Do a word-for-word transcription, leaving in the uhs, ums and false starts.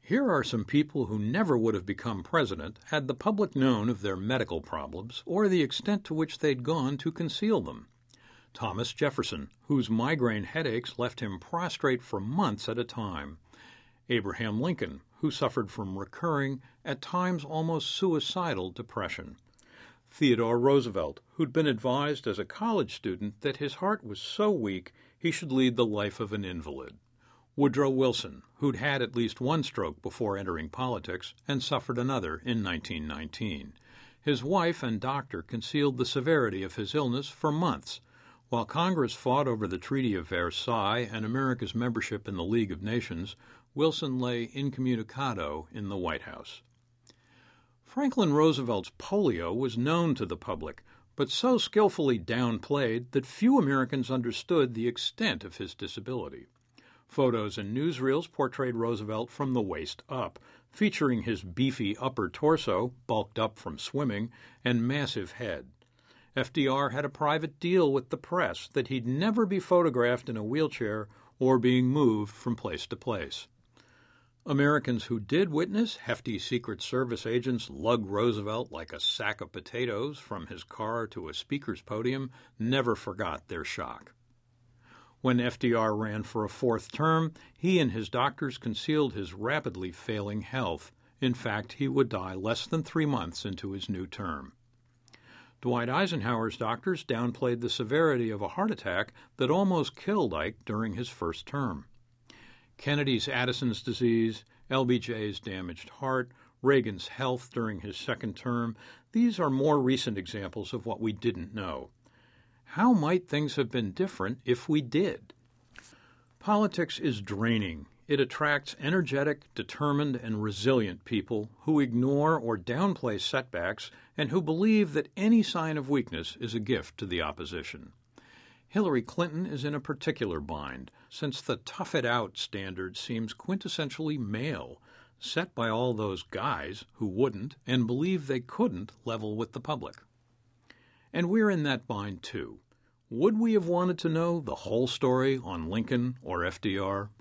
Here are some people who never would have become president had the public known of their medical problems or the extent to which they'd gone to conceal them. Thomas Jefferson, whose migraine headaches left him prostrate for months at a time. Abraham Lincoln, who suffered from recurring, at times almost suicidal, depression. Theodore Roosevelt, who'd been advised as a college student that his heart was so weak he should lead the life of an invalid. Woodrow Wilson, who'd had at least one stroke before entering politics and suffered another in nineteen nineteen. His wife and doctor concealed the severity of his illness for months. While Congress fought over the Treaty of Versailles and America's membership in the League of Nations, Wilson lay incommunicado in the White House. Franklin Roosevelt's polio was known to the public, but so skillfully downplayed that few Americans understood the extent of his disability. Photos and newsreels portrayed Roosevelt from the waist up, featuring his beefy upper torso, bulked up from swimming, and massive head. F D R had a private deal with the press that he'd never be photographed in a wheelchair or being moved from place to place. Americans who did witness hefty Secret Service agents lug Roosevelt like a sack of potatoes from his car to a speaker's podium never forgot their shock. When F D R ran for a fourth term, he and his doctors concealed his rapidly failing health. In fact, he would die less than three months into his new term. Dwight Eisenhower's doctors downplayed the severity of a heart attack that almost killed Ike during his first term. Kennedy's Addison's disease, L B J's damaged heart, Reagan's health during his second term, these are more recent examples of what we didn't know. How might things have been different if we did? Politics is draining. It attracts energetic, determined, and resilient people who ignore or downplay setbacks and who believe that any sign of weakness is a gift to the opposition. Hillary Clinton is in a particular bind, since the tough-it-out standard seems quintessentially male, set by all those guys who wouldn't and believe they couldn't level with the public. And we're in that bind, too. Would we have wanted to know the whole story on Lincoln or F D R?